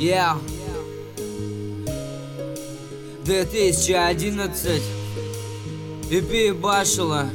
Yeah. 2011 EP ебашила.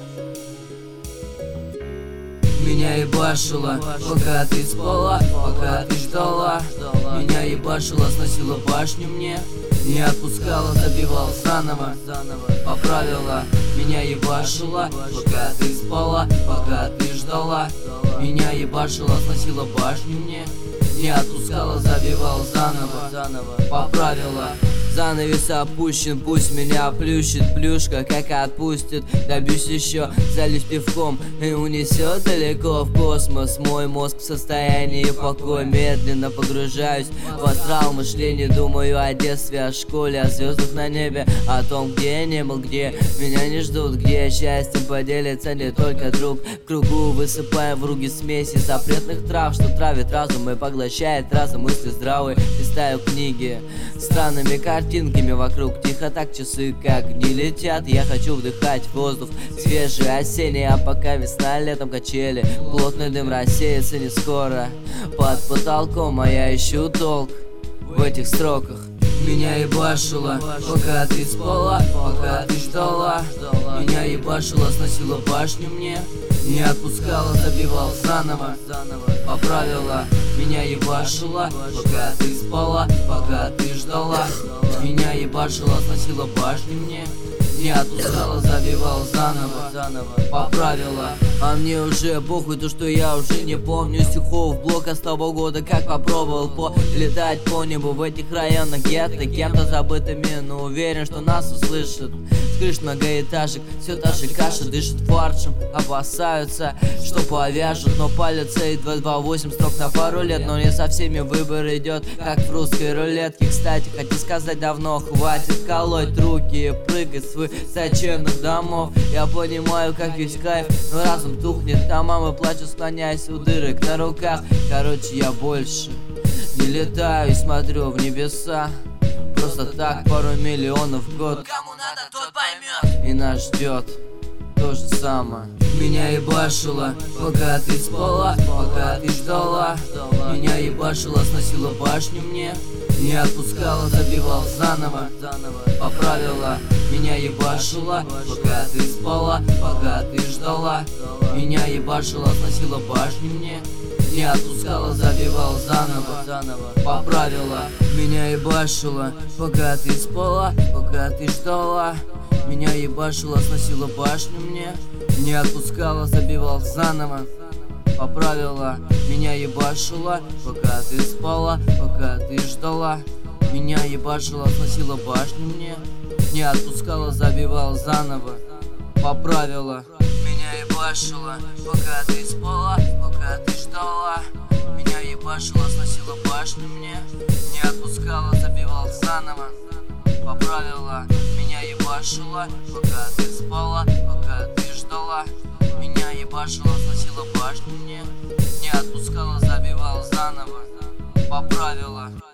Меня ебашила, пока ты спала, пока ты ждала. Меня ебашила, сносила башню мне, не отпускала, забивал заново, поправила. Меня ебашила, пока ты спала, пока ты ждала. Меня ебашила, сносила башню мне, не отпускала, забивал заново, поправила. Занавес опущен, пусть меня плющит плюшка, как отпустит. Добьюсь еще, зальюсь пивком и унесет далеко в космос. Мой мозг в состоянии покоя, медленно погружаюсь в астрал мышления. Думаю о детстве, о школе, о звездах на небе, о том, где я не был, где меня не ждут, где счастьем поделится не только друг. В кругу высыпая в руки смеси запретных трав, что травит разум и поглощает разум. Мысли здравые, листаю книги странными картинками вокруг. Тихо так часы как не летят. Я хочу вдыхать воздух свежий осенний, а пока весна, летом качели. Плотный дым рассеется не скоро под потолком, а я ищу толк в этих строках. Меня ебашила, пока ты спала, пока ты ждала. Меня ебашила, сносила башню мне, не отпускала, забивал заново, поправила. Меня ебашила, пока ты спала, пока ты ждала. Меня ебашила, сносила башню мне, не отпускала, забивал заново, поправила. А мне уже похуй, то что я уже не помню стихов блока с того года, как попробовал полетать по небу в этих районах гетто, кем-то забытыми, но уверен, что нас услышат. С крыш многоэтажек все та же каша, дышит фаршем, опасаются, что повяжут, но палятся и 228 строк на пару лет. Но не со всеми выбор идет, как в русской рулетке. Кстати, хочу сказать, давно хватит колоть руки и прыгать с высоченных домов. Я понимаю, как весь кайф, но разум тухнет, а мама плачет, склоняясь у дырок на руках. Короче, я больше не летаю и смотрю в небеса. Просто так, пару миллионов в год. Кому надо, тот поймет. И нас ждет то же самое. Меня ебашила, пока ты спала, пока ты ждала. Меня ебашила, сносила башню мне, не отпускала, забивал заново, поправила. Меня ебашила, пока ты спала, пока ты ждала. Меня ебашила, сносила башню мне, не отпускала, забивал заново, поправила. Меня ебашила, пока ты спала, пока ты ждала. Меня ебашила, сносила башню мне, не отпускала, забивал заново, поправила. Меня ебашила, пока ты спала, пока ты ждала. Меня ебашила, сносила башню мне, не отпускала, забивал заново, поправила. Меня ебашила, пока ты спала, пока ты ждала. Меня ебашила, сносила башню мне, не отпускала, забивал заново, поправила. Меня ебашила, пока ты спала, пока ты ждала. Меня ебашила, сносила башню мне, не отпускала, забивал заново, поправила.